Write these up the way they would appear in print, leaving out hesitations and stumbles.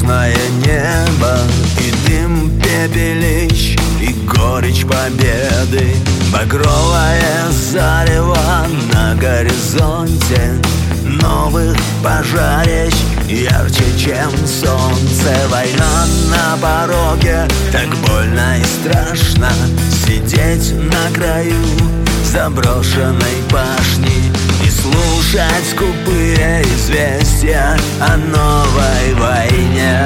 ясное небо, и дым пепелищ, и горечь победы. Багровое зарево на горизонте, новых пожарищ ярче, чем солнце. Война на пороге, так больно и страшно сидеть на краю заброшенной башни и слушать скупые известия о новой войне,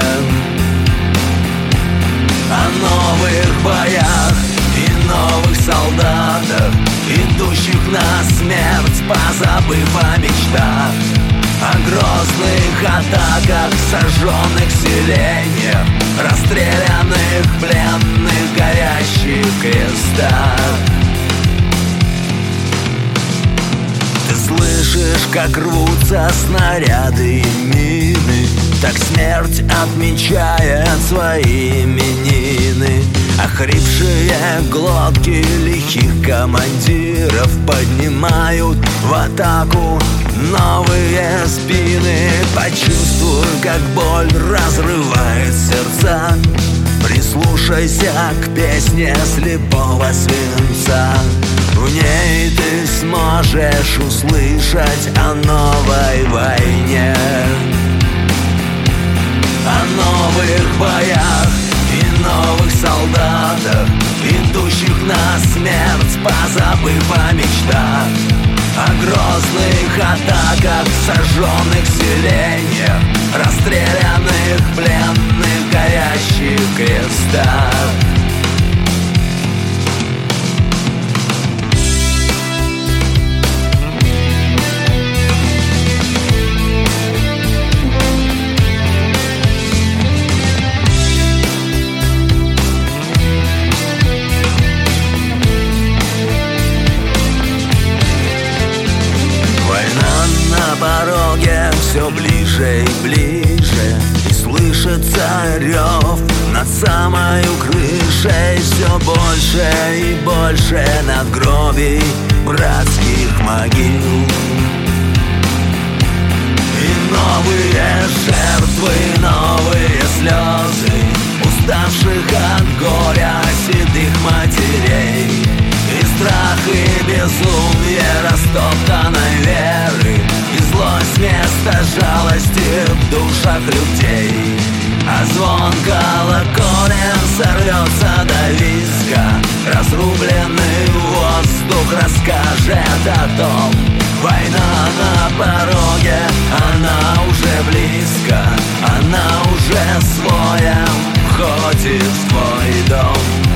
о новых боях и новых солдатах, идущих на смерть, позабыв о мечтах, о грозных атаках, сожженных селениях, расстрелянных пленных, горящих крестах. Ты слышишь, как рвутся снаряды и мины, так смерть отмечает свои именины. Охрипшие глотки лихих командиров поднимают в атаку новые спины. Почувствуй, как боль разрывает сердца, прислушайся к песне слепого свинца. В ней ты сможешь услышать о новой войне, о новых боях и новых солдатах, идущих на смерть, позабыв о мечтах, о грозных атаках, сожженных селениях, расстрелянных пленных, горящих крестах. Пороге все ближе и ближе, и слышится рев над самой крышей. Все больше и больше надгробий, братских могил, и новые жертвы, новые слезы уставших от горя седых матерей, и страх и безумие растоптанной веры, и злость вместо жалости в душах людей. А звон колоколен сорвется до визга, разрубленный воздух расскажет о том. Война на пороге, она уже близко, она уже с воем входит в твой дом.